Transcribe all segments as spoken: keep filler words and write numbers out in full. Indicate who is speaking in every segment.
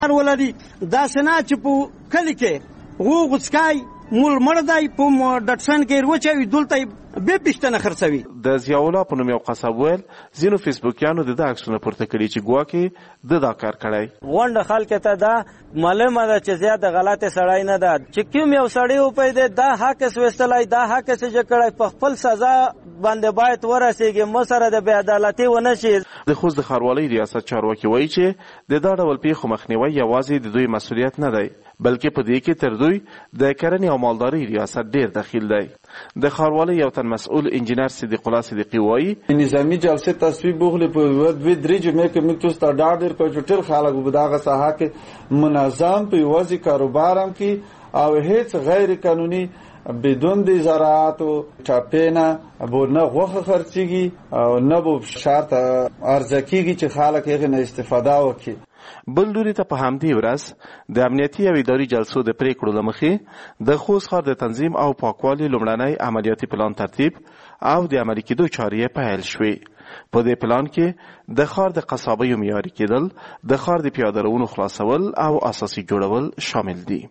Speaker 1: ولري داسې نه چې په کلي کې غو غوڅکای مول مړدای په ډټسن کې وروچوي دلته به پښتنه خرڅوي.
Speaker 2: د ضیاءالله په نوم یو قصاب ویل ځینو فیسبوکیانو د دا عکسونه پورته کړي چې ګواکې د دا کار کړی.
Speaker 1: غونډه خلک ته دا معلومه ده چې زیاته غلطه سړی نه ده چې کوم یو سړی او پیدا دا حق سوستلای دا حق چې کړای په خپل سزا باندې باید ورسیږي مو سره د بې عدالتي ونه شي.
Speaker 2: د خوست د ښاروالۍ ریاست چارواکي وایي چې د دا ډول پیښو مخنیوی یوازې د دوی مسؤلیت نه دی بلکې په دې کې تر دوی د کرنې او مالدارۍ ریاست ډیر دخیل دی. د ښاروالۍ یو تن مسؤل انجینر صدیق الله صدیقي وایي
Speaker 3: نظامي جلسې تصویب بوغلې په دوه درې جمعې کې موږ تاسو ته ډاډ ورکړو چې ټول خلک په دغه ساحه کې منظم په یوازې کاروبار هم کې او هیڅ غیر قانوني بدون د زراعت او چاپینا به نه غوښه خرڅيږي او نه به شرط ارزه کیږي چې خلک یې نه استفاده وکړي.
Speaker 2: بل لوري ته په همدې ورځ د امنیتي او اداري جلسو د پریکړو له مخې د خوست ښار د تنظیم او پاکوالي لومړنی عملیاتي پلان ترتیب او د عملي کېدو چارې پیل شوې. په دې پلان کې د ښار د قصابیو معیاري کېدل، د ښار د پیاده روونو خلاصول او اساسي جوړول شامل دي.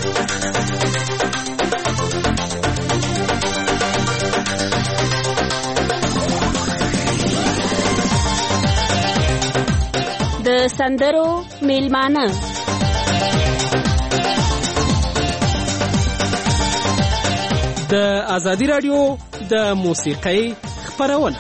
Speaker 4: د سندرو میلمانه
Speaker 5: د ازادي رادیو د موسیقۍ خپرونه.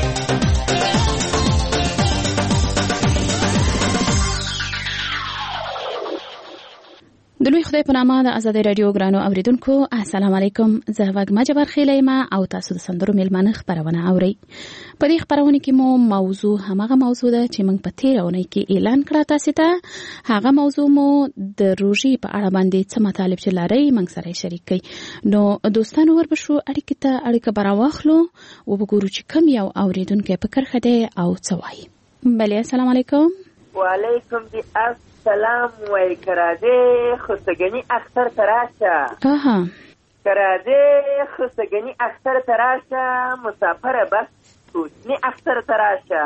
Speaker 4: د لوی خدای په نامه د ازادي رادیو ګرانو اوریدونکو السلام علیکم. زه وګما جبر خیلې ما او تاسو د سندرو میلمانه خبرونه اورئ. په دې خبرونه کې مو موضوع همغه موضوع ده چې موږ په تیرونه کې اعلان کړه تاسو ته. هغه موضوع مو د روژې په اړه باندې څه مطالب چې لري موږ سره شریک کړئ. نو دوستانو وربشو اړیکه ته اړیکه براواخلو او وګورو چې کوم یو اوریدونکو په کرخه ده او څه وایي. بله السلام علیکم.
Speaker 6: وعلیکم السلام وای کراده خستګنی اختر تراشه.
Speaker 4: اها
Speaker 6: کراده خستګنی اختر تراشه مسافر بس کوچنی اختر تراشه.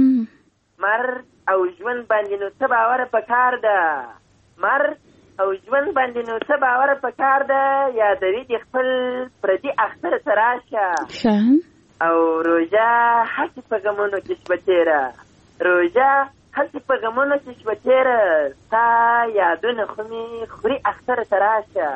Speaker 6: مر او ژوند باندې نو څه باور پکار ده مر او ژوند باندې نو څه باور پکار ده یادوي د خپل پردي اختر تراشه. او روژه هڅې په غمونو کې شپه تېره روژه هڅې په غمونو کې شپه تېره ستا یادونه خو مې خوري اختر تراشه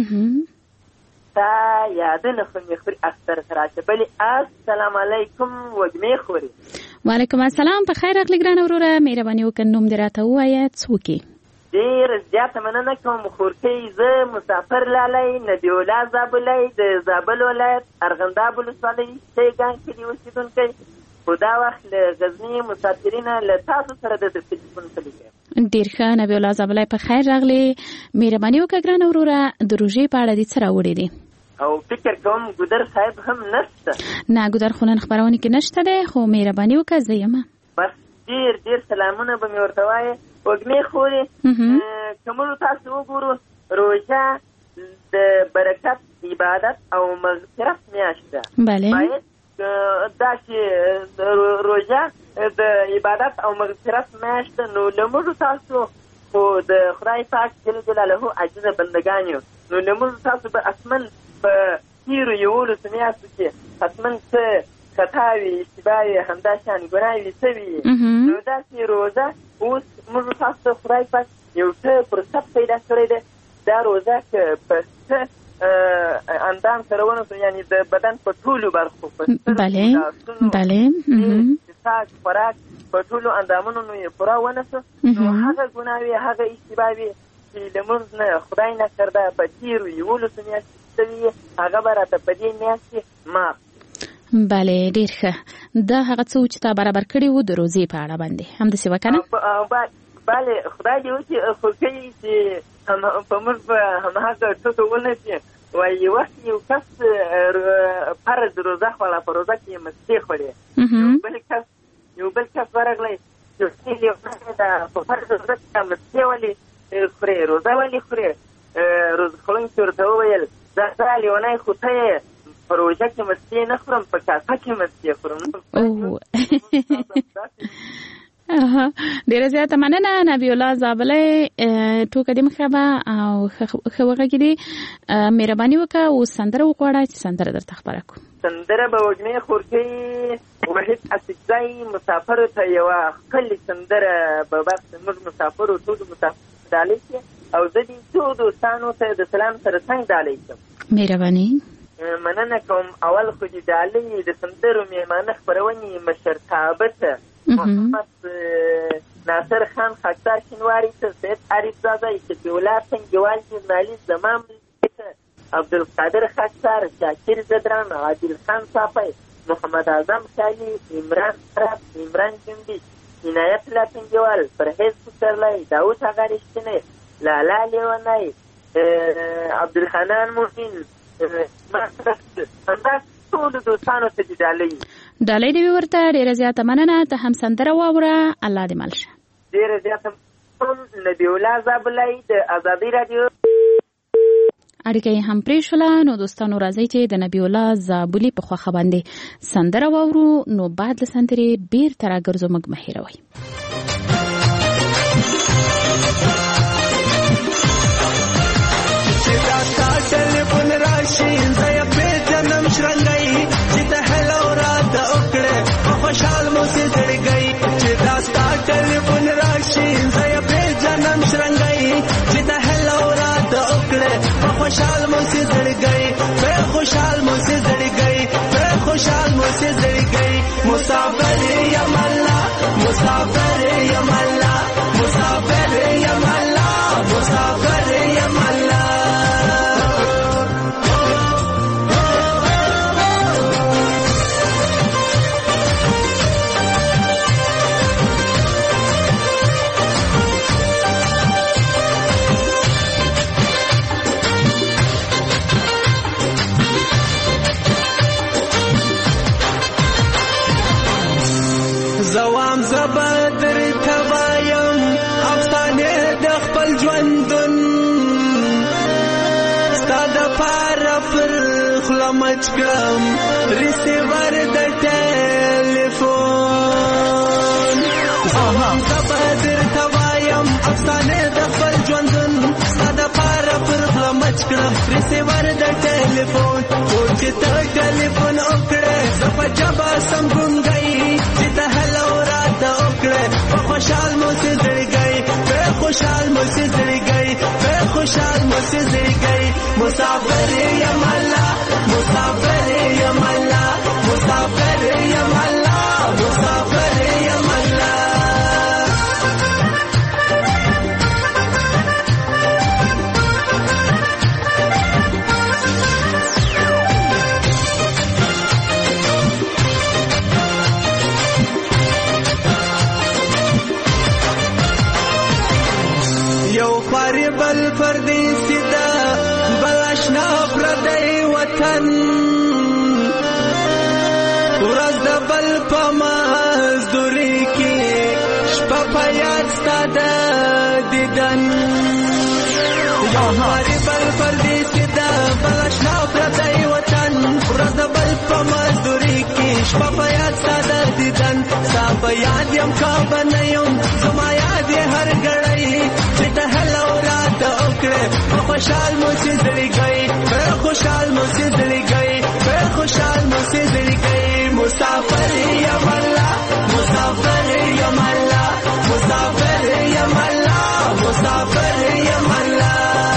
Speaker 6: ستا یادونه خو مې خوري اختر تراشه. بلې السلام علیکم وږمې خوري.
Speaker 4: وعلیکم السلام. په خیر راغلی ګرانه وروره مهرباني وکړه نوم دې راته ووایه څوک یې؟
Speaker 6: ډېر زیاته مننه کوم خورکۍ. زه مسافر لالی نبی الله زابلی د زابل ولایت ارغنداب ولسوالۍ شیګان کې د اوسېدونکی خو دا وخت له غزني مسافرینه له تاسو سره د تلیفون کلیږي.
Speaker 4: ډېر ښه نبی الله زابلی په خیر راغلی. مهرباني وکړه ګرانه وروره د روژې په اړه دې څه راوړی دي؟
Speaker 6: او فکر کوم ګودر صاحب هم نشته.
Speaker 4: نه ګودر خو نن خپرونه کې نشته دی خو مهرباني وکړه زه یم.
Speaker 6: بس ډېر ډېر سلامونه به مې ورته وایې وږمې خورې. که موږ تاسو وګورو روژه د برکت عبادت او مغفرت میاشت ده.
Speaker 4: بله
Speaker 6: دا چې روژه د عبادت او مغفرت میاشت ده نو له موږ تاسو خو د خدای پاک جل جلاله عاجزه بندګان یو نو له موږ تاسو به حتما په تېرو یولسو میاشتو کې حتما څه خطا وي اشتباه وي همدا شان ګناه وي څه وي نو داسې روژه اوس موږ تاسو ته خدای پاک یو څه فرصت پیدا کړی دی. دا روژه که په څه اندام سره ونسو یعنی د بدن په ټولو برخو
Speaker 4: بله بله
Speaker 6: ساک خوراک په ټولو اندامونو نو یې پوره ونسو نو هغه ګناه وي هغه اشتباه وي چې لمونځ نه خدای نه کرده په تېرو یولسو میاشتو شوي هغه به راته په دې میاشت کې معاف.
Speaker 4: بله ډېر ښه. دا هغه څه چې تا برابر کړي وو د روزې په اړه باندې همداسې وه که نه؟
Speaker 6: بله خدای دې وکړي خورکۍ چې په موږ په همهغه ټوټو ونسي. وایي یو وخت یو کس فرض روزه خوړه په روزه کې یې مستې خوړې. یو بل کس یو بل کس ورغلی چې لیونی ده په فرض روزه کې مستې ولې خورې روزه ولې خورې؟ روزه خوړونکي ورته وویل دا لیونی خو ته یې په روژه کې مستې نه خورم په کاسه کې مستې خورم.
Speaker 4: ډیره زیاته مننه نبی الله زابلی ټوکه دې مخبه او خوغه کې دې مهرباني وکړه او سندره وکړه چې سندره درته خبره کو
Speaker 6: سندره به وجمه خورکی وحید اسجای مسافر ته یو خپل سندره به وخت موږ مسافر او ټول مسافر دالې او د دې ټول دوستانو ته د سلام سره څنګه دالې
Speaker 4: مهرباني
Speaker 6: مننه کوم. اول خو دې دالې د سندرو میمانه خبرونی مشرتابه ته محمد ناصر خان خاکسار شینواری ته سید عارف زاده استیولا سنگوال ژورنالیست زمان عبدالقادر خاکسار شاکر زدران عادل خان صافی محمد اعظم خالی عمران خراب عمران جنبی عنایت الله سنگوال پرهیز پسرلی داوود آقا رشتینی لالا لیونی عبدالحنان موهین همدا ټول دوستانو ته دې ډالۍ
Speaker 4: ډالۍ دې ورته ډېره زیاته مننه. ته هم سندره واوره. الله دې مل شه.
Speaker 6: ډېره زیاته نبی الله زابلی د ازادي راډیو
Speaker 4: اړیکه یې هم پرېښوله. نو دوستانو راځئ چې د نبی الله زابلي په خوښه باندې سندره واورو. نو بعد له سندرې بېرته راګرځو موږ مه هېروئ.
Speaker 7: ټلیفون راشي زه یې پېژنم شرنګی چې ته هلو راته وکړې خوشحال مو سې زړګی چې دا ستا ټلیفون راشي زه یې پېژنم شرنګی چې ته هلو راته وکړې خوشحال مو سې زړګی پرې خوشحال مو سې زړګی پرې خوشحال مو سې زړګی مسافر یم الله مسافر یم الله مسافر یم الله مسافر یم الله زوام زبدر توایم افسانه د خپل ژوندون ستا د پاره پر خوله مچ کړم ریسیور د ټلیفون زوام زبدر توایم افسانه د خپل ژوندون ستا د پاره پر خوله مچ کړم ریسیور د ټلیفون او چې ته ټلیفون وکړې زه په جبه سم ګونګی چې ته هلو راته وکړې په خوشحال مو سې زړګی پرې خوشحال مو سې زړګی پرې خوشحال مو سې زړګی مسافر یم الله مسافر یم الله مسافر یم الله مسافر یم الله بل پردیسی دا بل اشنا پردی وطن ورځ د بل په مزدوري کې شپه په یاد ستا د دیدن یو هاري بل پردیسی دا بل اشنا پردی وطن ورځ د بل په مزدوري کې شپه په یاد ستا د دیدن ستا په یاد یم کعبه نه یم زما یاد یې هر ګړی چې ته هلو راته وکړې په خوشحال مو سې زړګی پرې خوشحال مو سې زړګی پرې خوشحال مو سې زړګی مسافر یم الله مسافر یم الله مسافر یم الله مسافر یم الله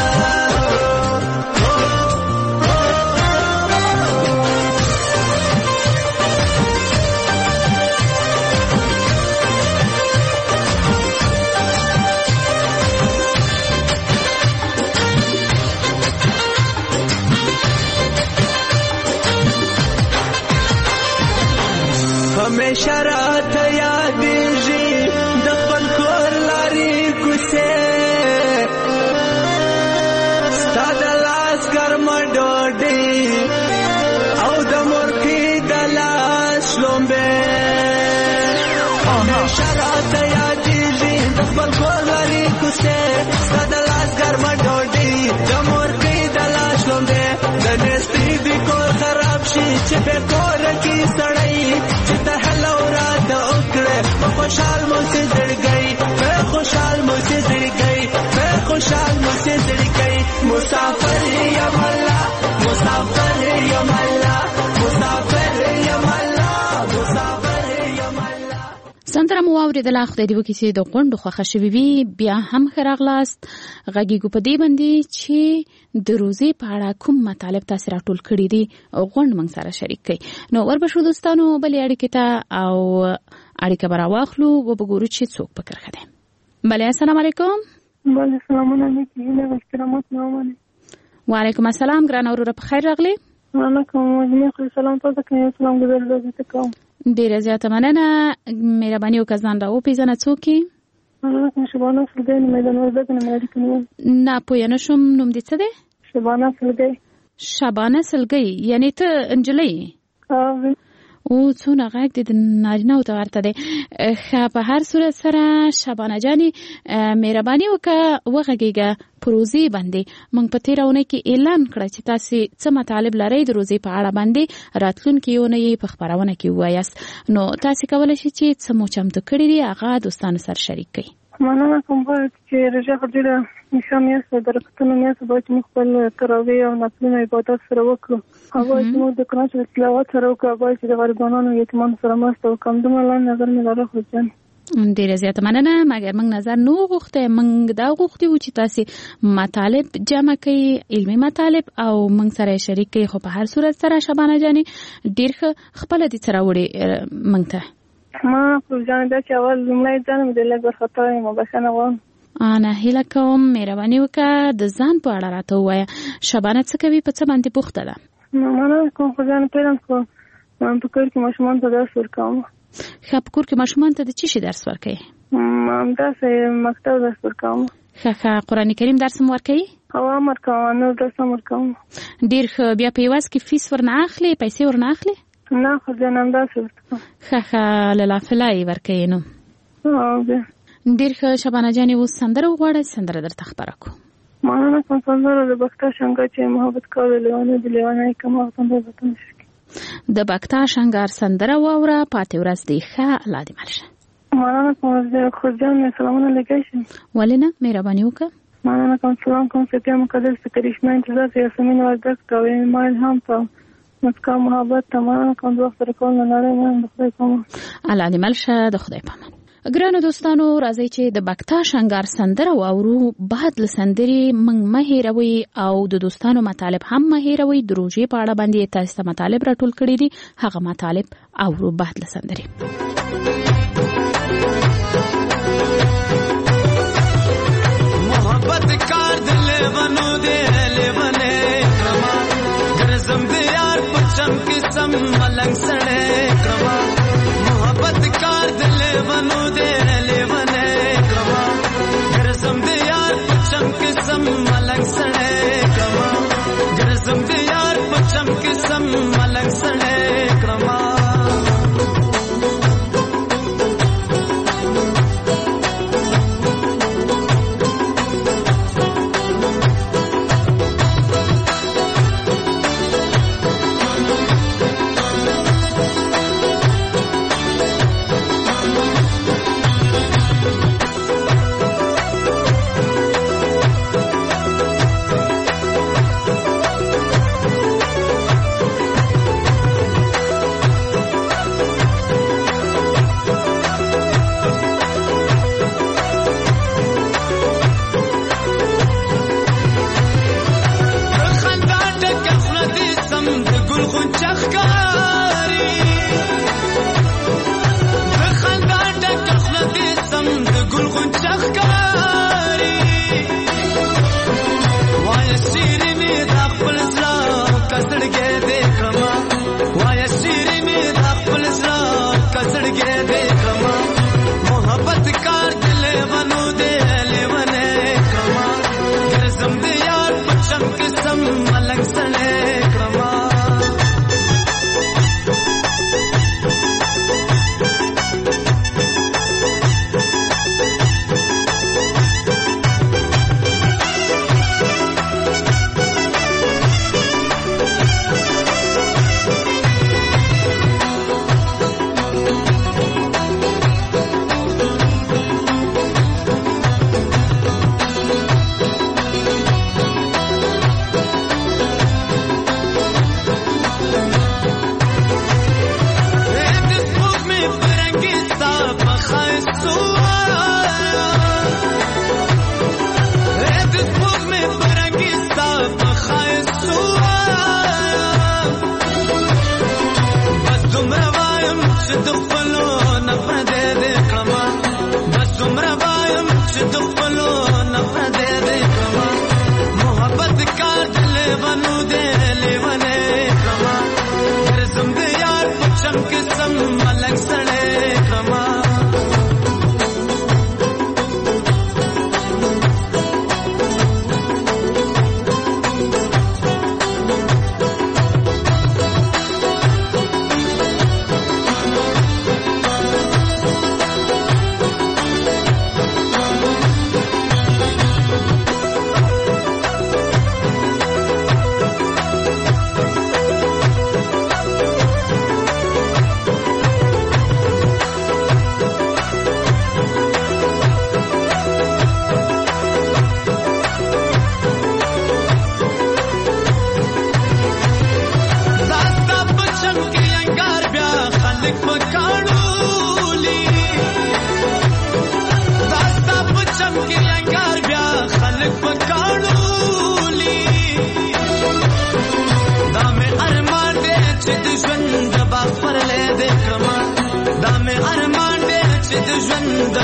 Speaker 7: همیشه راته یادېږي د خپل کور لارې کوڅې ستا د لاس ګرمه ډوډۍ او د مورکۍ د لاس شلومبې همیشه راته یادېږي د خپل کور لارې کوڅې ستا د لاس ګرمه ډوډۍ د مورکۍ د لاس شلومبې د نېستۍ د کور خراب شي چې بې کوره کې سړی چې ته هلو راته وکړې په خوشحال مو سے زړګي په خوشحال مو سے زړګي په خوشحال مو سے زړګي مسافر یم الله مسافر یم الله مسافر یم الله مسافر یم الله.
Speaker 4: سندره مو واورېدله. خدای دې وکړي چې د غونډو خوښه شوې وي. بیا هم ښه راغلاست. غږیږو په دې باندې چې د روزې په اړه کوم مطالب تاسې راټول کړي دي غونډ موږ سره شریک کړئ. نو وربشو دوستانو بلې اړیکې ته او اړیکه به راواخلو وبګورو چې څوک په کرښه دی. بلې السلام علیکم.
Speaker 8: بله سلامونه علیکم. هیله احترامات مې ومنئ.
Speaker 4: وعلیکم السلام ګرانه وروره په خیر راغلې.
Speaker 8: وعلیکم السلام. خو سلام تاسو ته سلام ګذارم کوم.
Speaker 4: ډیره زیاته مننه. مهرباني وکړه ځان را وپېژنه. څوک یې؟
Speaker 8: شبانه سلګۍ میدان وردګ نه مې اړیکه نیول.
Speaker 4: نه پوه نه شوم. نوم دې څه دی؟
Speaker 8: شبانه سلګۍ.
Speaker 4: شبانه سلګۍ یعنې ته نجلۍ یې؟ او څونه غږ دې د نارینه‌و ته ورته دی. ښه په هر صورت سره شبانه جانې مهرباني وکړه وغږېږه په روزې باندې. موږ په تېره اونۍ کې اعلان کړه چې تاسې څه مطالب لرئ د روزې په اړه باندې راتلونکې اونۍ یې په خپرونه کې ووایاست. نو تاسې کولی شئ چې څه مو چمتو کړي دي هغه دوستانو سره شریک کړئ.
Speaker 8: مننه کوم چې رژه ډېره نشه میاشت د برکتونو میاشت باید چې موږ خپل تراویح او نفلونه عبادت سره وکړو. هغه چې موږ د قرآن شریف تلاوت سره وکړو. باید چې د غریبانو یتیمانو سره مرسته وکړو. دومره لاندې نظر مې لاره خو جان
Speaker 4: ډیره زیاته مننه. مګر موږ نظر نو غوښته. موږ دا غوښتي وو چې تاسې مطالب جمع کړئ علمي مطالب او موږ سره شریک کړئ. خو په هر صورت سره شبانه جانې ډېر ښه خپله دې څه راوړې موږ ته.
Speaker 8: ما خو جانې دا چې اول لومړی ځان مې د لږ ورخطا یم او بښنه غواړم.
Speaker 4: انا هیله کوم مهرباني وکړه د ځان په اړه راته ووایه. شبانه څه کوي؟ په څه باندې بوخته ده؟
Speaker 8: مننه کوم خو جانې پیرم خو په کور کې ماشومانو ته درس ورکوم.
Speaker 4: ښه په کور کې ماشومانو ته د څه شي درس ورکوې؟
Speaker 8: همداسې مکتب درس ورکوم.
Speaker 4: ښه ښه قرآن کریم درس هم ورکوي؟
Speaker 8: هو هم ورکوم. نور درس هم ورکوم.
Speaker 4: ډېر ښه. بیا په یوازې کې فیس ورنه اخلې؟ پیسې ورنه اخلې؟
Speaker 8: نه خو جانې همداسې ورکوم.
Speaker 4: ښه ښه له لافله یې ورکوې نو.
Speaker 8: او بیا
Speaker 4: ډېر ښه. شبانه جانې اوس سندره وغواړه. سندره درته خپره کړو.
Speaker 8: مننه کوم. سندره د بکتا شنګا چې محبت کول لیوانه د لیوانه کم سندره به تنشي
Speaker 4: د بکتا شنګار سندره واوره. پاتې ورځ دې ښه. الله دې مل شه.
Speaker 8: مننه کوم. خو جانې سلامونه لګی شم.
Speaker 4: ولې نه مهرباني وکړه.
Speaker 8: مننه کوم. سلام کوم. ستیا مقدس کرشمه انتظار یاسمین وردګ کوي ما هم په مسکا محبت تمام کوم د وخت رکول نه لري. نه د خدای کوم. الله
Speaker 4: دې مل شه. د خدای پامان. ګرانو دوستانو راځئ چې د بکتا شنګار سندره واورو. بعد له سندرې موږ مه هېروئ او د دوستانو مطالب هم مه هېروئ. د روژې په اړه باندې تاسو ته مطالب راټول کړي دي هغه مطالب اورو بعد له سندرې.
Speaker 7: محبت کار دل ونو دے لیونے کرما گرزم دے یار پچم قسم ملنگ سڑے کرما محبت کار دل ونو دے لیونے کرما گرزم دے یار پچم قسم ملنگ سڑے کرما گرزم دے یار پچم قسم ملنگ سڑے کرما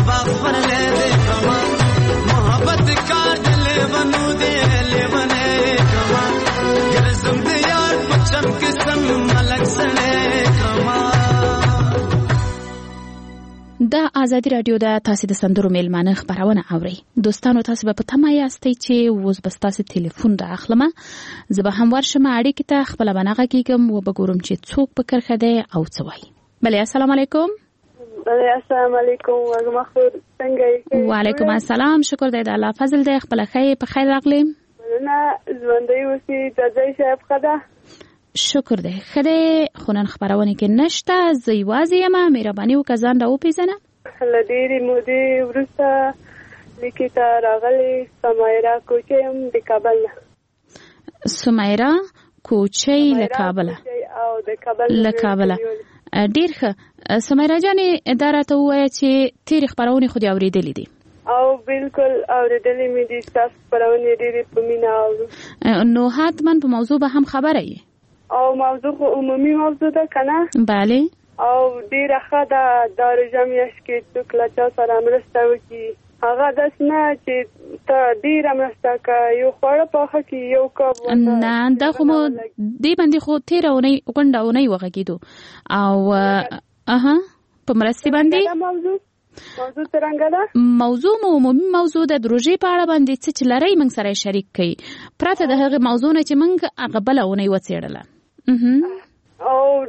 Speaker 7: سبا خبر لے دے کما محبت کا دل بنو دے لے بنے کما گرزم دے یار پچم قسم ملک سنے کما.
Speaker 4: د ازادي رادیو د تاسو د سندرو میلمانه خبرونه اوري. دوستانو تاسو به په تمه یاستئ چې اوس به تاسو ټلیفون د اخلمه زه به هم ورشم اړیکې ته خپل بنغه کېږم او به ګورم چې څوک په کرخه دی او څه وایي. بله السلام علیکم.
Speaker 8: بله السلام علیکم. وګما خور څنګه یې؟
Speaker 4: وعلیکم السلام. شکر دی د الله فضل دی. خپل خیر په خیر راغلی.
Speaker 8: نه ژوندۍ اوسې د ځای صاحب خدا
Speaker 4: شکر دی. خدای خونن خبرونه کې نشته. زه یوازې یم. مهرباني وکړه ځان راوپېژنه.
Speaker 8: له ډېرې مودې وروسته لیکې ته راغلې سمیرا کوچۍ یم د کابل نه.
Speaker 4: سمیرا کوچۍ له کابله.
Speaker 8: او د کابل
Speaker 4: له کابله. ډېر ښه. سمیرا جانې دا راته ووایه چې تېرې خپرونې خو دې اورېدلې دي؟
Speaker 8: او بالکل اورېدلې مې دي. ستاسو خپرونې ډېرې په مینه اورو.
Speaker 4: نو حتما په موضوع به هم خبره یې؟
Speaker 8: او موضوع خو عمومي موضوع ده که نه؟
Speaker 4: بله.
Speaker 8: او ډېره ښه ده. دا روژه میاشت کې څوک له چا سره مرسته وکړي هغه داسې نه چې ته ډېره مرسته کوه یو خواړه پاخه کړي یو کب
Speaker 4: نه دا خو مو دې باندې خو تېره اونۍ غونډه اونۍ وغږېدو او اها په مرستې باندې
Speaker 8: موضوع موضوع څرنګه ده؟
Speaker 4: موضوع مو عمومي موضوع ده. د روژې په اړه باندې څه چې لرئ موږ سره شریک کړئ پرته د هغې موضوع نه چې موږ هغه بله اونۍ وڅېړله.
Speaker 8: او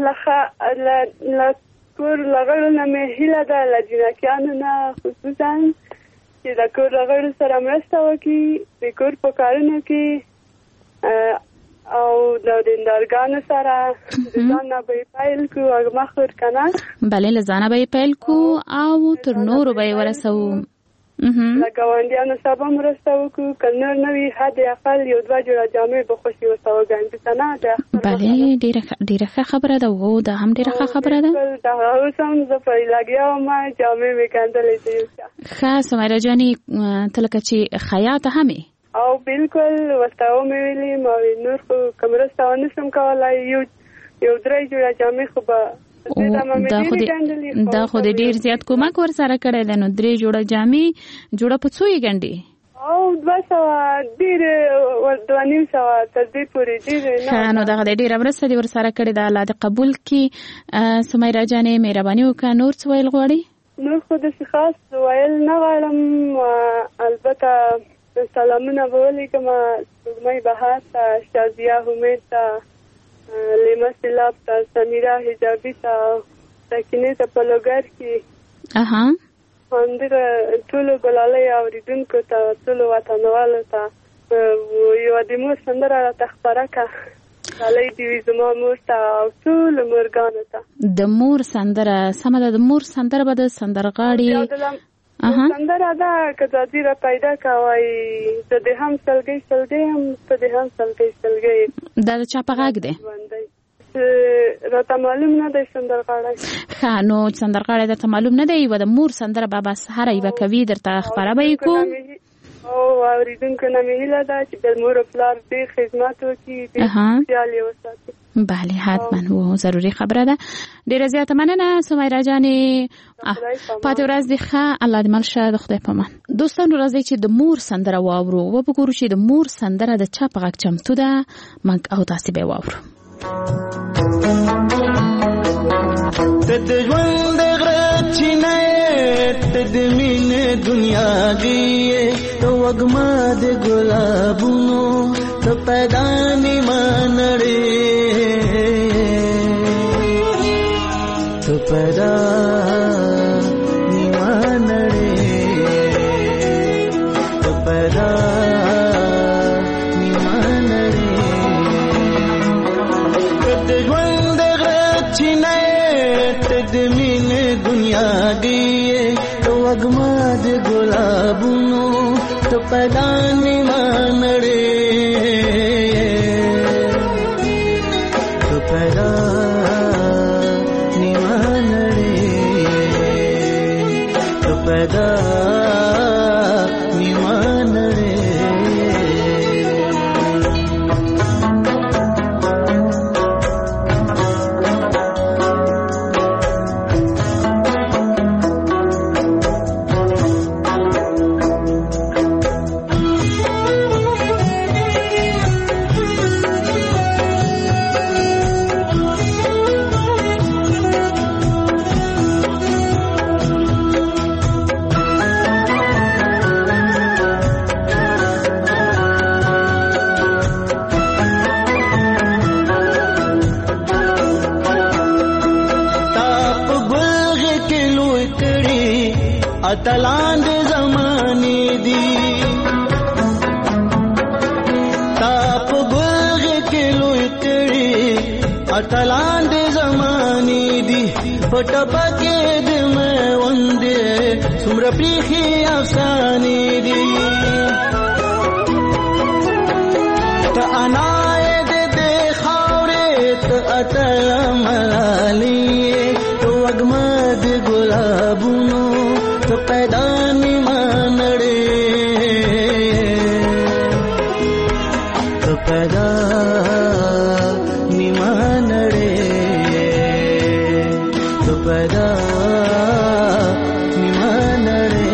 Speaker 8: له کور لغړو نه مې هیله ده له جنکیانو نه خصوصا چې د کور لغړو سره مرسته وکړي د کور په کارونو کې او د دیندارګانو سره د ځان نه به یې پیل کړو. هغه مخور که نه؟
Speaker 4: بلې له ځانه به یې پیل کړو او تر نورو به یې ورسوو.
Speaker 8: له ګاونډیانو سره به مرسته وکړو. که نور نه وي حد اقل یو دوه جوړه جامې به خوشي ورته وګنډو که نه؟
Speaker 4: بلې ډېره ښه خبره ده. هو دا هم ډېره ښه خبره ده.
Speaker 8: دا اوس هم زه پرې لګیا وم جامې مې ګنډلې دي.
Speaker 4: ښه سمیرا جانې ته لکه چې خیاطه هم یې؟
Speaker 8: او بالکل ورته ومې ویلې ما ویل نور خو که مرسته ونه شم کولی یو یو درې جوړه جامې خو به
Speaker 4: دا خو د ډېر زیات کومک ور سره کړی دی. نو درې جوړه جامې جوړه په څو یې ګنډې؟
Speaker 8: او دوه سوه ډېر دوه نیم سوه تر دې پورې ډېر.
Speaker 4: ښه نو دغه د ډېره مرسته دې ور سره کړې ده. الله دې قبول کړي. سمیرا جانې مهرباني وکړه نور څه ویل غواړې؟
Speaker 8: نور خو داسې خاص ویل نه غواړم. البته سلامونه به ولیکم سپوږمۍ بهار ته شازیه همید ته لیما سیلاب ته سمیرا حجابي ته سکینې ته په لوګر کې همدغه ټولو ګلالۍ اورېدونکو ته ټولو وطنوالو ته یوه د مور سندره راته خپره کړه. ډالۍ دې وي زما مور ته او ټولو مورګانو ته. د مور سندره سمه ده. د مور سندره به د سندرغاړي سندره ده که ځادي را پیدا کوئ ته دې هم سلګۍ سلګۍ هم ته دې هم سلګۍ سلګۍ. دا د چا په غږ دی؟ راته معلوم نه دی سندرغاړی. ښه نو سندرغاړی درته معلوم نه دی. یوه د مور سندره به بس هره یوه کوي درته خپره به یې کوو. او اورېدونکو نه مې هیله ده چې د مور او پلار ډېر خدمت وکړي ډېر خیال یې وساتي. بله حتما و ضروري خبره ده. ډېره زیاته مننه سمیرا جانې. پاتې ورځ دې ښه. الله دې مل شه. د خدای په امان. دوستانو راځئ چې د مور سندره واورو و وګورو چې د مور سندره د چا په غږ چمتو ده. موږ او تاسې به یې واورو.
Speaker 7: ته د ژوند د غره چینه یې ته د مینې دنیا دی ته وږمه د ګلابونو ته پیدا نیمه نړۍ ته پیدا نیمه نړۍ ته پیدا نیمه نړۍ ته د ژوند د غره چینه یې ته د مینې دنیا دی ته وږمه د ګلابونو ته پیدا نیمه نړۍ ته پیدا نیمه نړۍ ته پیدا نیمه نړۍ. اتلان دې زمانه دي تا په ګلغ کې لوی کړي اتلان دې زمانه دي پټ پکې دې مې وندې څومره پریخي افسانې دي ته انا دې دې خاورې ته اتل ملالي تو وګمد ګلابونو ته پیدا نیما نړې ته پیدا نیما نړې ته پیدا نیما نړې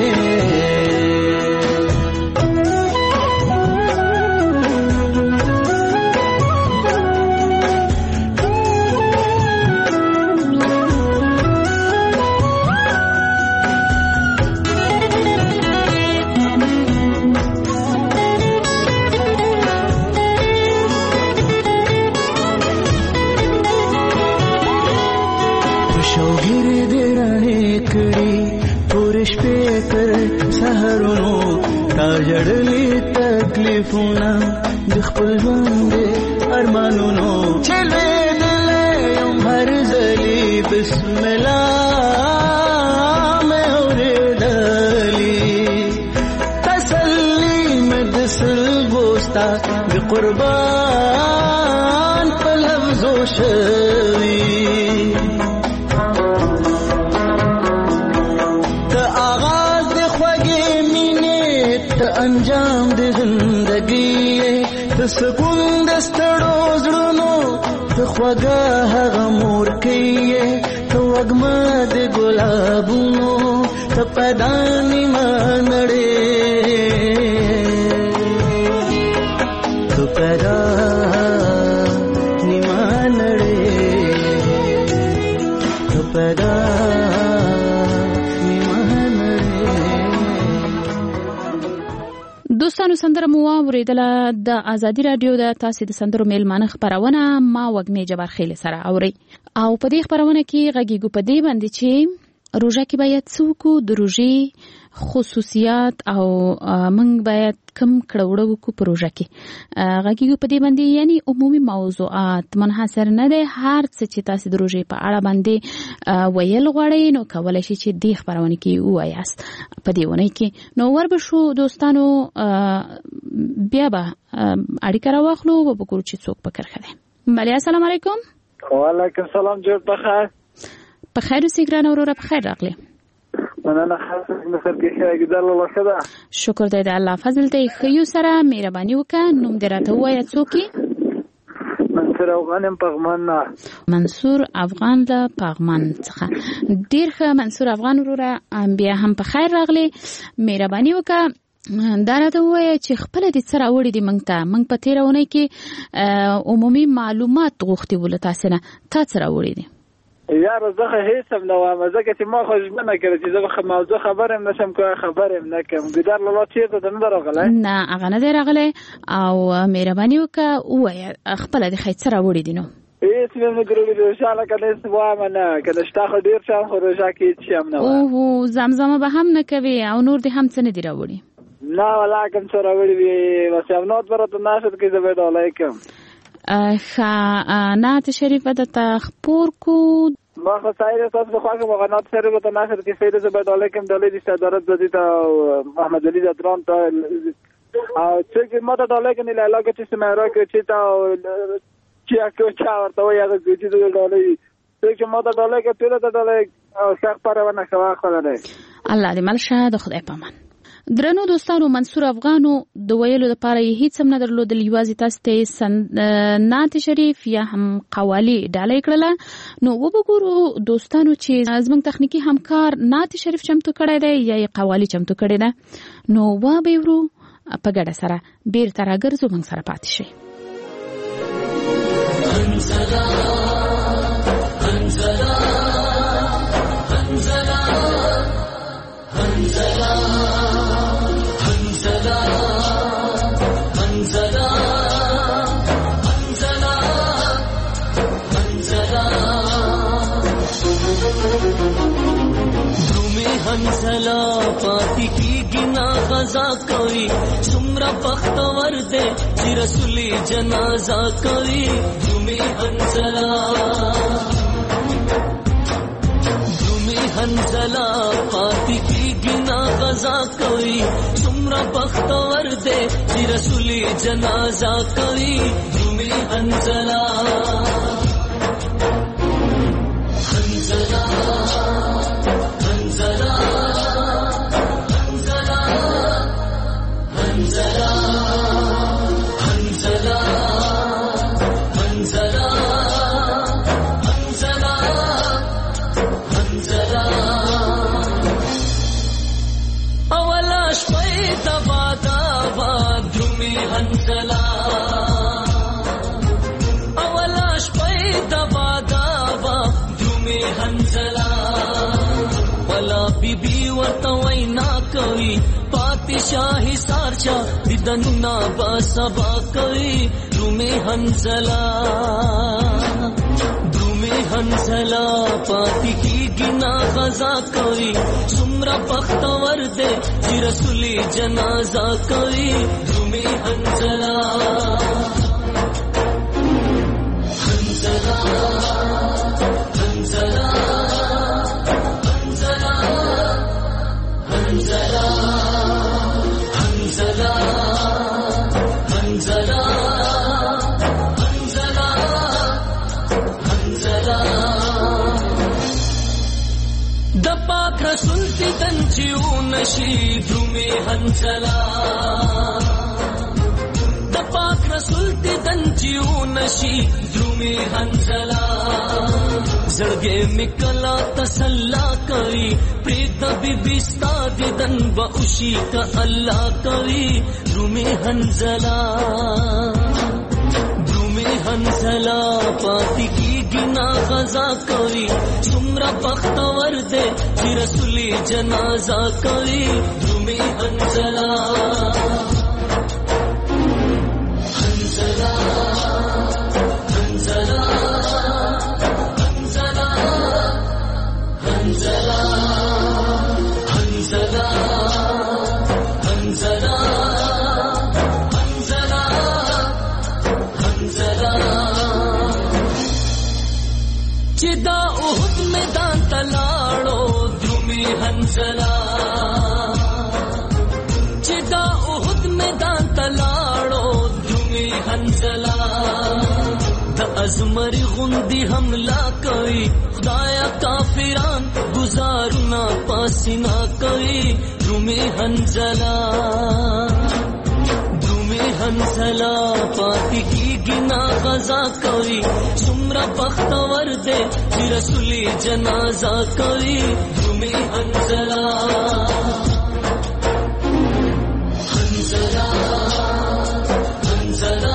Speaker 7: جړلې تکلیفونه د خپل ژوند ارمانونو چلې دلې هر ځلې بسم الله مې اورېدلې تسلي مې د سلګوستا د قربان په لفظو شوي انجام د زندګي ته سکون د ستړو زړونو ته خوږه هغه مور کوي ته وږمه د ګلابونو ته پیدا نیمه نړۍ ته پیدا نیمه نړۍ ته پیدا
Speaker 4: دوستانو سندره مو واوریدله د ازادي رادیو د تاسو د سندرو میلمانه خبرونه ما وګمې جبر خیل سره اوري او په دې خبرونه کې غږیږو په دې باندې چې روژه کې باید څوک د روژې خصوصیات او موږ باید کم کړوړو کو په روژه کې غږیږو په دې باندې یعنی عمومي موضوعات منحصر نه ده هر څه چې تاسو د روژې په اړه باندې ویل غواړئ نو کولای شئ چې دې خبرونه کې وایاست په دې ونه کې نو ورب شو دوستانو بیا به اړیکه راوخلو په وګورو چې څوک پکړ خله بله السلام علیکم
Speaker 9: وعلیکم السلام جوړ بخیر
Speaker 4: په خیر اوسې ګرانه وروره په خیر راغلی
Speaker 9: مننه خاصه مخر کې ښه ګدل الله خدا
Speaker 4: شکر دې د الله فضل دې خيو سره مهرباني وکړه نوم دې راته وایې څوک
Speaker 9: منصور افغان پغمان
Speaker 4: منصور افغان له پغمان څخه ډیر ښه منصور افغان وروره بیا هم په خیر راغلی مهرباني وکړه دا راته وایه چې خپل دې څه راوړي دي موږ ته موږ په تېرونه کې عمومي معلومات غوښتي ول تاسو نه تا څه راوړي دي
Speaker 9: یار زه هیڅ هم نه وایم ځکه چې ما خو ژمنه کړې چې زه به موضوع خبره هم نشم کوی خبره هم نه کوم ګدار لاله چیرته ده نه راغلی
Speaker 4: نه هغه نه دی راغلی او مهرباني وکړه ووایه خپله دې ښایي څه راوړي دي نو
Speaker 9: هیڅ مې نه ګرولي روژه لکه نه وایم نه که د شته خو ډېر شیان خو روژه کې هېڅ شی هم نه وایم
Speaker 4: اوهو زمزمه به هم نه کوې او نور دې هم څه نه دي راوړي
Speaker 9: نه والله کوم څه راوړي وي بس یمنات به راته ناشد کې زه به ډالۍ کوم
Speaker 4: ښه نعت شریفه درته خپور کو
Speaker 9: ما خو سایر تاسو په خوا کې مغنات شریفه ته ناشر کې سید زه به ډالۍ کوم ډالۍ د صدارت زدي ته محمد علي دران ته او چې ما ته ډالۍ کوي لاله کې چې سماره کې چې تا چې اکو چا ورته وایي هغه چې د ډالۍ چې ما ته ډالۍ کې ټول ته ډالۍ او څخه پرونه خوا خلره
Speaker 4: الله دې مل شه د خدای پامان درنو دوستانو منصور افغانو د ویلو لپاره هیڅ هم نه درلودل یوازې تاسو ته نعت شریف یا هم قوالی ډالۍ کړله نو وګورو دوستانو چې زموږ تخنیکی همکار نعت شریف چمتو کړی دی یا قوالی چمتو کړی دی نو وا به ورو په ګډه سره بیرته راګرځو موږ سره پاتې شي انزلا انزلا انزلا انزلا
Speaker 7: Hanzala
Speaker 10: غزا کوي څومره بختور دی چې رسولي جنازه کوي درومي حنزله درومي حنزله پاتې کېږي نه غزا کوي څومره بختور دی چې رسولي جنازه کوي درومي حنزله حنزله حنزله حنزله حنزله حنزله حنزله حنزله حنزله اولا شپې دبا دبا درومي حنزله اولا شپې دبا دبا درومي حنزله ولا بی بی ورته وینا کوي پاتې شاهي سارچا دیدنونه با سبا کوي درومي حنزله درومي حنزله پاتې کېږي نه غزا کوي څومره بختور دی چې رسولي جنازه کوي درومي حنزله حنزله حنزله حنزله حنزله حنزله حنزله حنزله د پاک رسول دیدن چې ونشي درومي حنزله د پاک رسول دیدن چې ونشي درومي حنزله زړګې مې کلا تسلا کوي پرېږده بېبي ستا دیدن به وشي که الله کوي درومي حنزله درومي حنزله پاتې کېږي نه غزا کوي څومره بختور دی چې رسولي جنازه کوي درومي حنزله حنزله حنزله حنزله حنزله حنزله حنزله حنزله چې دا احد میدان ته لاړو درومي حنزله چې دا احد میدان ته لاړو درومي حنزله د ازمري غوندي حمله کوي خدایا کافران گزارنا پاسینا کوي درومي حنزله درومي حنزله پاتې کېږي نه غزا کوي څومره بختور دی چې رسولي جنازه کوي درومي حنزله حنزله حنزله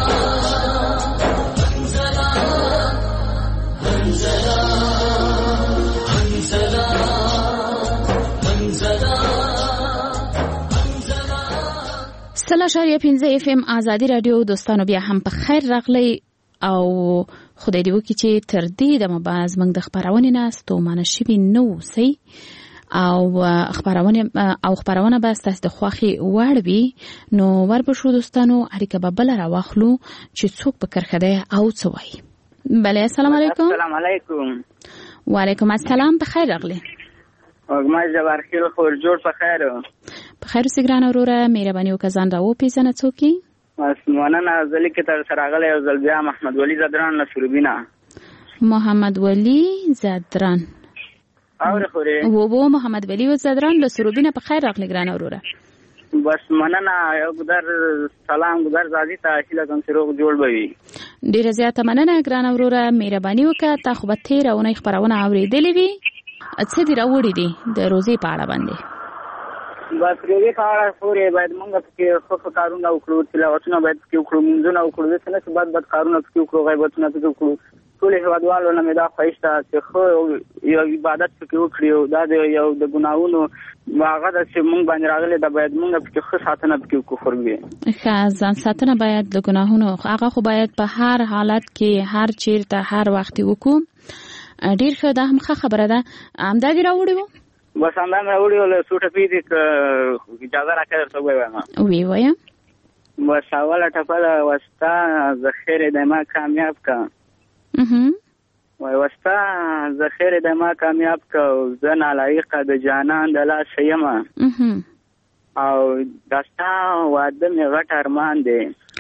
Speaker 4: سل اشاریه پنځه اف ام ازادي رادیو دوستانو بیا هم په خیر راغلی او خدای دې وکړي چې تر دې دمه به زموږ د خپرونې نه ستومانه شوي نه اوسئ او خپرونه او خپرونه به ستاسو د خوښې وړ وي نو ورپښو دوستانو اړیکه به بله راواخلو چې څوک په کرښه دی او څه وایي. بله السلام علیکم.
Speaker 11: السلام علیکم.
Speaker 4: وعلیکم السلام. په خیر راغلی.
Speaker 11: وګما جبار خیر خور جوړ په خیر.
Speaker 4: په خیر اوسې ګرانه وروره مهرباني وکړه ځان راوپېژنه څوک یې؟
Speaker 11: بس مننه زه لیکې تر سره راغلی یو ځل بیا محمد ولي زدران له سروبینه.
Speaker 4: محمد ولي زدران
Speaker 11: اورې خورې
Speaker 4: و و محمد ولي زدران له سروبینه په خیر راغلی ګرانه وروره.
Speaker 11: بس مننه یو ګدر سلام ګدر زادي ته چې لکم سروغ جوړ به وي.
Speaker 4: ډېره زیاته مننه ګرانه وروره مهرباني وکړه. تا خو به تېره اونۍ خپرونه اورېدلې وي څه دې راوړي دي د روزې په اړه باندې؟
Speaker 11: بس روزې په اړه خورې باید موږ پکې ښه ښه کارونه وکړو تلاوتونه باید پکې وکړو مونځونه وکړو داسې نه چې بد بد کارونه پکې وکړو غیبتونه پکې وکړو. ټولې هېوادوالو نه مې دا خواهش ده چې ښه یو عبادت پکې وکړي او دا د یو د ګناهونو هغه ده چې موږ باندې راغلی ده باید موږ پکې ښه ساتنه پکې وکړو. خورګې
Speaker 4: ښه ځان ساتنه باید د ګناهونو هغه خو باید په هر حالت کې هر چیرته هر وخت وکړو. ډېر ښه دا هم ښه خبره ده. همدا دې راوړی و؟
Speaker 11: بس همدا مې وړي ول سوټه پیډ ک اجازه راکړه ته وایم
Speaker 4: وی وایم
Speaker 11: بس اوله ټپه دا وستا ذخیره د ما کامیاب کا
Speaker 4: اها
Speaker 11: وای وستا ذخیره د ما کامیاب کا زن علایق د جانان د لا شیما
Speaker 4: اها
Speaker 11: او داستا واده مې غټ ارمان دی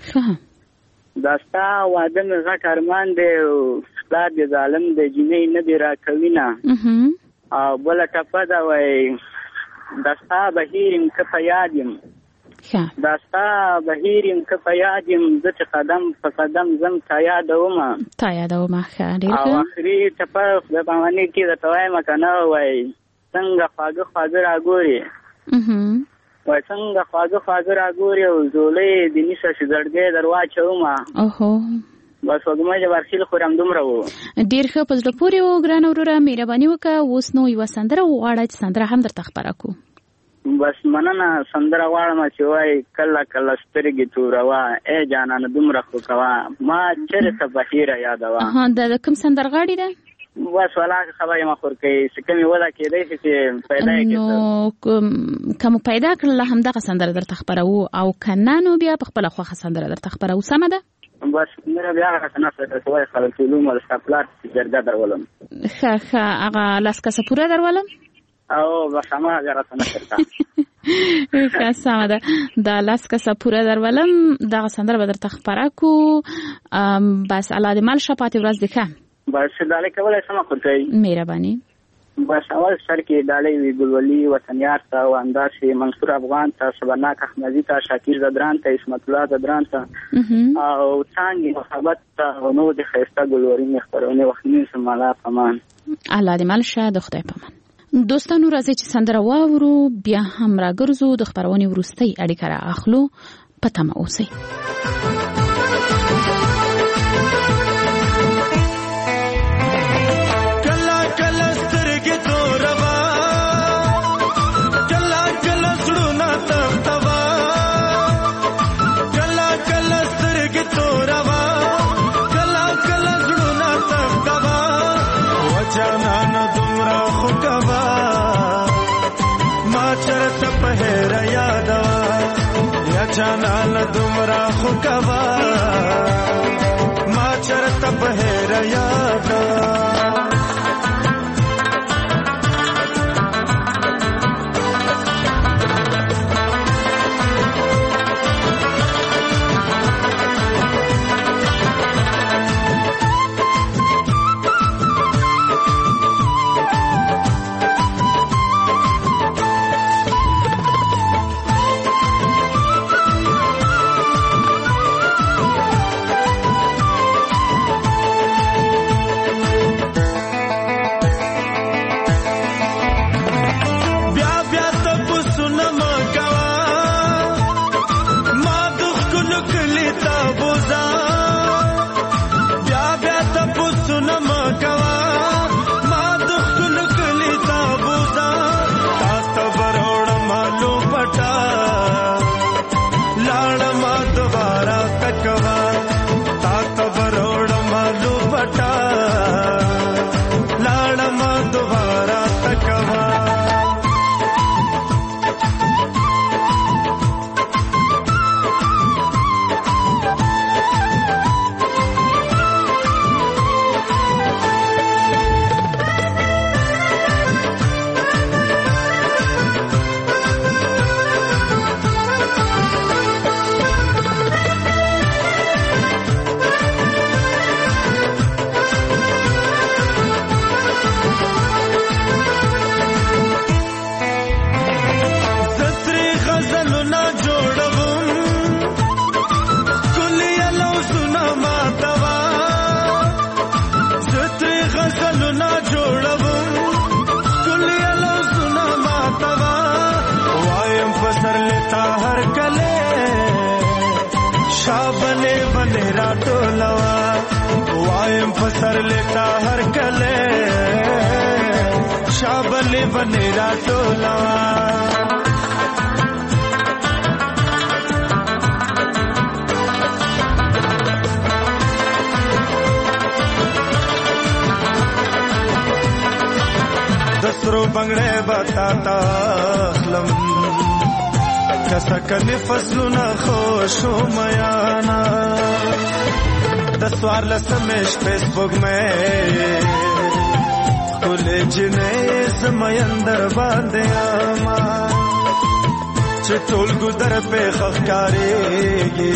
Speaker 11: داستا واده مې غټ ارمان دی استاد د ظالم د جنې نه دی را کوینا
Speaker 4: اها
Speaker 11: او بل ټپه دا وای داستا بهیرم که په یادم داستا بهیرم که په یادم زه چې قدم په قدم زم تا یادوم
Speaker 4: تا یادوم ښه ډېر
Speaker 11: او اخري ټپه د باندې کې د توایم کنه وای څنګه خواږه خواږه راګوري وای څنګه خواږه خواږه راګوري او زولې د نیسه چې زړګې درواچوم
Speaker 4: اوهو
Speaker 11: بس وګمه چې ورخیل خورم دومره وو
Speaker 4: ډېر ښه په زړه پورې و ګرانه وروره مهرباني وکړه اوس نو یوه سندره وغواړه چې سندره هم درته خپره کړو
Speaker 11: بس مننه سندره غواړم چې وای کله کله سترګې توروا ای جانانه دومره خو کوه ما چېرته بهیره یادوه
Speaker 4: د کوم سندرغاړي ده
Speaker 11: بس ولا خبرې ما خور کوي چې کومې وده کېدی شي چې پیدا یې
Speaker 4: نو که مو پیدا کړله همدغه سندره درته خپروو او که نه نو بیا په خپله خوښه سندره درته خپروو سمه ده
Speaker 11: بس مره بیا هغه نه څه وای خلک علوم او سپلار جرګه درولم
Speaker 4: ښه ښه هغه لاس کسه پوره درولم
Speaker 11: او بس همه راته نه شرطه
Speaker 4: ښه سمه ده دا لاس کسه پوره درولم دغه سندره به درته خپره کړو بس الله دې مل شه پاتې ورځ دې ښه
Speaker 11: بس ډالۍ کولی سمه خو کوي
Speaker 4: مهرباني
Speaker 11: بس اول سر کې ډالۍ وي ګلولي وطنیار ته او همداسې منصور افغان ته صبرناک احمدي ته شاکر زدران ته اسمت الله زدران ته او څانګې محبت ته او نور د ښایسته ګلورینې خپرونې وختني سمالا پمان
Speaker 4: الله دې مل شه د خدای پامان دوستانو راځي چې سندره واورو بیا هم راګرځو د خپرونې وروستۍ اړیکه را اخلو په تمه اوسئ
Speaker 12: جانان دومره خو کوا ما چرته په هر یاد
Speaker 13: سر لیتا ہر کلے شابلی بنی راٹولا دسرو
Speaker 12: بنگړې بتا تا خلم کسا کني فصلونه خوشو میانا د سوار لسمش فیسبوک مې کله جنې سمندر باندې ما چټول ګذر په خخکارېږي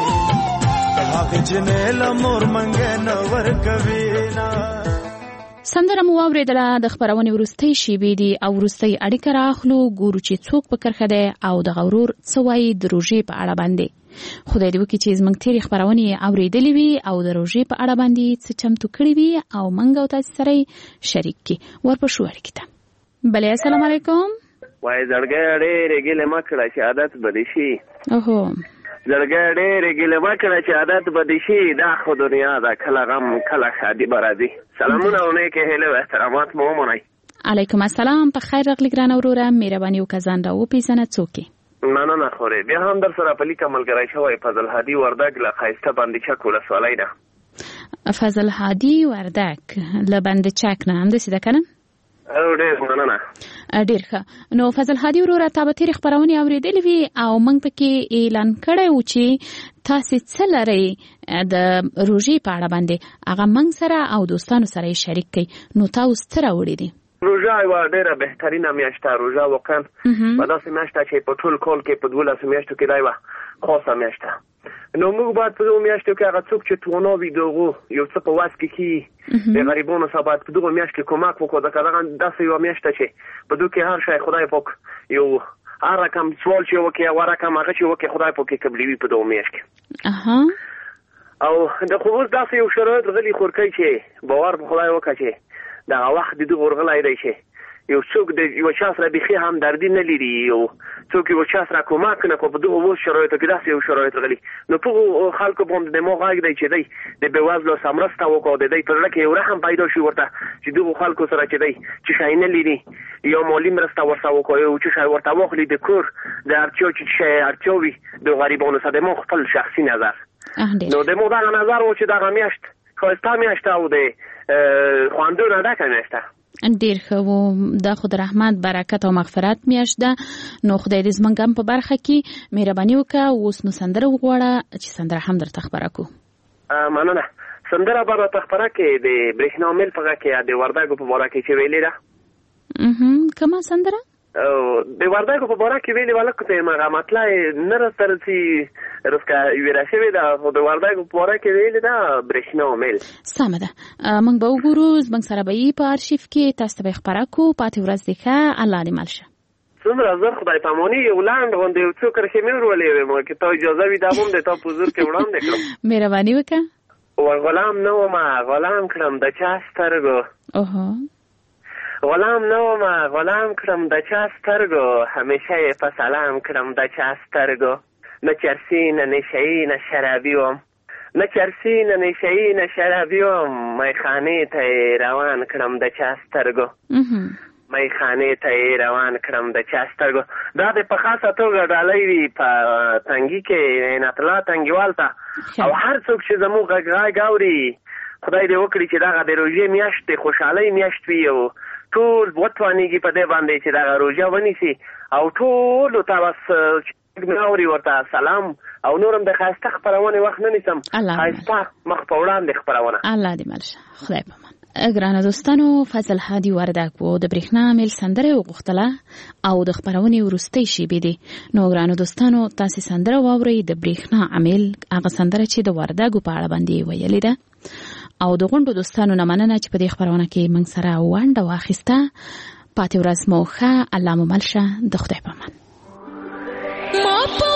Speaker 12: هغه جنې لمر منګه نور کوي نا.
Speaker 4: سندره مو واورېدله. د خپرونې وروستۍ شیبې دي او وروستۍ اړیکه راخلو، ګورو چې څوک په کرښه دی او دغه ورور څه وایي د روژې په اړه باندې. خدای دې وکړي چې زموږ تېرې خپرونې اورېدلې وي او د روژې په اړه باندې څه چمتو کړي وي او موږ او تاسې سره یې شریک کړي. ورپشو اړیکې ته. بلې السلام علیکم.
Speaker 14: وایي زړګی ډېرې ګیلې مه کړه چې عادت به دې شي.
Speaker 4: اوهو
Speaker 14: زړګی ډېرې ګیلې مه کړه چې عادت به دې شي. دا خو دنیا ده، کله غم کله ښادي به راځي. سلامونه او نیکې هیلې او احترامات مو ومنئ.
Speaker 4: علیکم السلام. په خیر راغلې ګرانه وروره. مهرباني وکړه ځان را وپېژنه څوک یې.
Speaker 14: مننه خورې. بیا هم در سره په لیکه ملګری شوی فضل هادي وردګ له ښایسته بند چک ولسوالۍ نه.
Speaker 4: فضل هادي وردګ له بند چک نه همداسې ده که نه؟
Speaker 14: او ډېر مننه.
Speaker 4: ډېر ښه. نو فضل هادي وروره تا به تېرې خپرونې اورېدلې وي او موږ پکې اعلان کړی و چې تاسې څه لرئ د روژې په اړه باندې، هغه موږ سره او دوستانو سره یې شریک کړئ. نو تا اوس څه راوړي دي؟
Speaker 14: روژه یوه ډېره بهترینه میاشت ده. روژه واقعا په داسې میاشت ده چې په ټول کال کې په دولسو میاشتو کې دا یوه خاصه میاشت ده. نو موږ باید په دغو میاشتو کې هغه څوک چې توانا وي د هغو یو څه په وس کې کي د غریبانو سره باید په دغو میاشت کې کمک وکړو. ځکه دغه داسې یوه میاشت ده چې په دغو کې هر شی خدای پاک یو هر رقم سوال چې وکړي او هر رقم هغه چې وکړي خدای پاک یې قبلوي په دغو میاشت کې. او د خو اوس داسې یو شرایط غلي خورکۍ چې باور په خدای وکړه چې دغه وخت د دغه ورغلی دی چې یو څوک د یو چا سره بیخي همدردي نه لري، یو څوک یو چا سره کومک نه کوي په دغه اوس شرایطو کې داسې یو شرایط غلي. نو په خلکو باندې د مو غږ دی چې دی د بېوزلو سره مرسته وکړو، د دی په زړه کې یو رحم پیدا شي ورته چې دغو خلکو سره چې دی چې شی نه لري یا مالي مرسته ورسره وکړو، یو څه شی ورته واخلي د کور د اړتیا چې شی اړتیا وي د غریبانو سره. د مو خپل شخصي نظر نو د مو دغه نظر و چې دغه میاشت ښایسته میاشت او د خواندونه ډکه میاشت ده.
Speaker 4: ډېر ښه و. دا خو د رحمت برکت او مغفرت میاشت ده. نو خدای دې زموږ هم په برخه کې مهرباني وکړه. اوس نو سندره وغواړه چې سندره هم درته خپره کړو.
Speaker 14: مننه. سندره به راته خپره کړې د برېښنا میل په غږ کې د وردګو په باره کې چې ویلې ده.
Speaker 4: کومه سندره؟
Speaker 14: د وردګو په باره کې ویلې وه لکه ته یې هغه مطلع نه راسته رسي رسکه ویره شوې ده، خو د وردګو په باره کې ویلې ده برېښنا میل.
Speaker 4: سمه ده. موږ به وګورو، زموږ سره به یې په ارشیف کې تاسو ته به یې خپره کړو. پاتې ورځ دې ښه. الله دې مل شه.
Speaker 14: څومره زر خدای پاماني یو لنډ غوندې یو څو کرښې مې ورولې وې که تا اجازه وي دا هم د تا په حضور کې وړاندې کړم.
Speaker 4: مهرباني وکړه.
Speaker 14: غلام نه ومه غلام کړم د چا سترګو.
Speaker 4: اوهو
Speaker 14: غلام نه ومه غلام کړم د چا سترګو، همیشه یې په سلام کړم د چا سترګو. نه چرسي نه نشهیي نه شرابي وم، نه چرسي نه نشهیي نه شرابي وم، میخانې ته یې روان کړم د چا سترګو. میخانې ته یې روان کړم د چا سترګو. دا د په خاصه توګه ډالۍ وي په تنګي کې عنایت الله تنګیوال ته او هر څوک چې زموږ غږ غږ اوري خدای دې وکړي چې دغه د روژې میاشت د خوشحالۍ میاشت وي او ټول وتوانېږي په دې باندې چې دغه روژه ونیسي او ټولو ته بس اوري ورته سلام او نورم د ښایسته خپرونې وخت نه نیسم. ښایسته مخ په وړاندې خپرونه.
Speaker 4: الله دې مل شه. خدای پامان. ګرانو دوستانو، فضل هادي وردګ و د برېښنا میل سندره وغوښتله او د خپرونې وروستۍ شیبې دي. نو ګرانو دوستانو تاسې سندره واورئ د برېښنا امیل، هغه سندره چې د وردګو په اړه باندې ویلې ده. او د غونډو دوستانو نه مننه چې په دې خپرونه کې موږ سره ونډه واخیسته. پاتې ورځ مو ښه. الله مو مل شه. د خدای په امان.